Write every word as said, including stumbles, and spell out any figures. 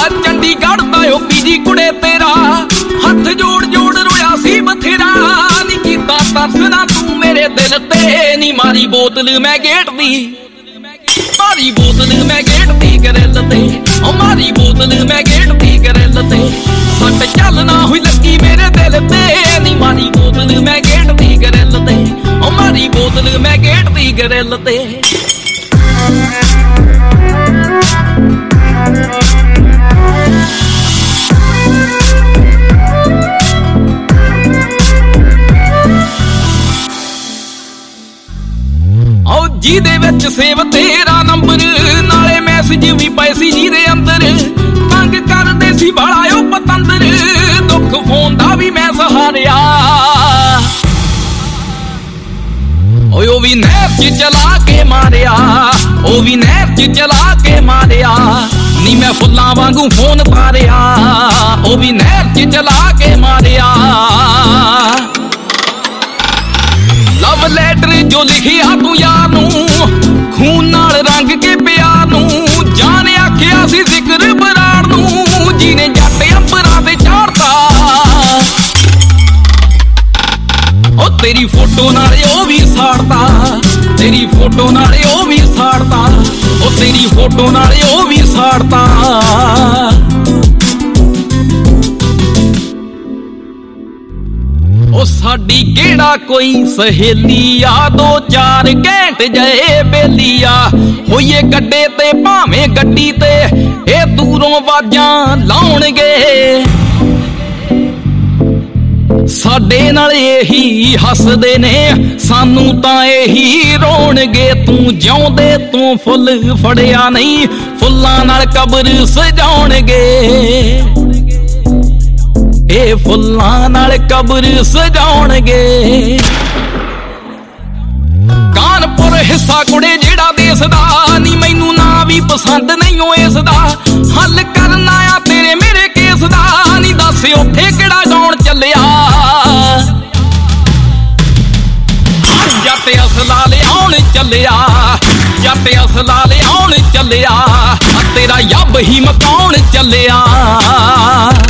ਚੰਡੀਗੜ੍ਹ ਦਾ ਉਹ ਪੀਜੀ ਕੁੜੇ ਤੇਰਾ ਹੱਥ ਜੋੜ ਜੋੜ ਰੋਇਆ ਸੀ ਬਥੇਰਾ ਨੀ ਕੀਤਾ ਤਰਸ ਨਾ ਤੂੰ ਮੇਰੇ ਦਿਲ ਤੇ ਨੀ ਮਾਰੀ ਬੋਤਲ ਮੈਂ ਗੇਟ ਦੀ ਮਾਰੀ ਬੋਤਲ ਮੈਂ ਗੇਟ ਦੀ ਗਰਿੱਲ ਤੇ ਉਹ ਮਾਰੀ ਬੋਤਲ ਮੈਂ ਗੇਟ ਦੀ ਗਰਿੱਲ ਤੇ ਸੱਟ ਚੱਲ ਨਾ ਹੋਈ ਲੱਗੀ ਮੇਰੇ ਦਿਲ ਤੇ ਨੀ ਮਾਰੀ ਬੋਤਲ ਮੈਂ ਗੇਟ ਦੀ ਗਰਿੱਲ ਤੇ ਉਹ ਮਾਰੀ ਬੋਤਲ ਮੈਂ ਗੇਟ ਦੀ ਗਰਿੱਲ ਤੇ ਜਿਹਦੇ ਵਿੱਚ ਸੇਵ ਤੇਰਾ ਨੰਬਰ ਨਾਲੇ ਮੈਸੇਜ ਵੀ ਪਏ ਸੀ ਜਿਹਦੇ ਅੰਦਰ ਤੰਗ ਕਰਦੇ ਸੀ ਬਾਲਾ ਉਹ ਪਤੰਦਰ ਦੁੱਖ ਫੋਨ ਦਾ ਵੀ ਮੈਂ ਸਹਾਰਿਆ ਓਏ ਉਹ ਵੀ ਨਹਿਰ 'ਚ ਚਲਾ ਕੇ ਮਾਰਿਆ ਉਹ ਵੀ ਨਹਿਰ 'ਚ ਚਲਾ ਕੇ ਮਾਰਿਆ ਨੀ ਮੈਂ ਫੁੱਲਾਂ ਵਾਂਗੂ ਫੋਨ ਤਾਰਿਆ ਉਹ ਵੀ ਨਹਿਰ 'ਚ ਚਲਾ ਕੇ ਮਾਰਿਆ ਲਵ ਲੈਟਰ ਜੋ ਲਿਖਿਆ ਤੂੰ ਯਾਰ ਨੂੰ ਖੂਨ ਨਾਲ ਰੰਗ ਕੇ ਪਿਆਰ ਨੂੰ ਜਾਨ ਆਖਿਆ ਸੀ ਜ਼ਿਕਰ ਬਰਾੜ ਨੂੰ ਜਿਹਨੇ ਜੱਟ ਅੰਬਰਾਂ ਤੇ ਚਾੜਤਾ ਉਹ ਤੇਰੀ ਫੋਟੋ ਨਾਲੇ ਉਹ ਵੀ ਸਾੜਤਾ ਤੇਰੀ ਫੋਟੋ ਨਾਲੇ ਉਹ ਵੀ ਸਾੜਤਾ ਉਹ ਤੇਰੀ ਫੋਟੋ ਨਾਲੇ ਉਹ ਵੀ ਸਾੜਤਾ ਉਹ ਸਾਡੀ ਕਿਹੜਾ ਕੋਈ ਸਹੇਲੀ ਆ ਦੋ ਚਾਰ ਘੈਂਟ ਜਏ ਬੇਲੀ ਆ ਹੋਈਏ ਗੱਡੇ ਤੇ ਭਾਵੇਂ ਗੱਡੀ ਤੇ ਇਹ ਦੂਰੋਂ ਵਾਜਾਂ ਲਾਉਣਗੇ ਸਾਡੇ ਨਾਲ ਇਹੀ ਹੱਸਦੇ ਨੇ ਸਾਨੂੰ ਤਾਂ ਇਹੀ ਰੋਣਗੇ ਤੂੰ ਜਿਉਂਦੇ ਤੂੰ ਫੁੱਲ ਫੜਿਆ ਨਹੀਂ ਫੁੱਲਾਂ ਨਾਲ ਕਬਰ ਸਜਾਉਣਗੇ ਇਹ ਫੁੱਲਾਂ ਨਾਲ ਕਬਰ ਸਜਾਉਣਗੇ ਕਾਨਪੁਰ ਹਿੱਸਾ ਕੁੜੇ ਜਿਹੜਾ ਦੇਸ ਦਾ ਨੀ ਮੈਨੂੰ ਨਾ ਵੀ ਪਸੰਦ ਨਹੀਂ ਓ ਇਸ ਦਾ ਹੱਲ ਕਰਨਾ ਆ ਤੇਰੇ ਮੇਰੇ ਕੇਸ ਦਾ ਨੀ ਦੱਸ ਉੱਥੇ ਕਿਹੜਾ ਗਾਉਣ ਚੱਲਿਆ ਜੱਟ ਅਸਲਾ ਲਿਆਉਣ ਚੱਲਿਆ ਜੱਟ ਅਸਲਾ ਲਿਆਉਣ ਚੱਲਿਆ ਤੇਰਾ ਯੱਬ ਹੀ ਮਕਾਉਣ ਚੱਲਿਆ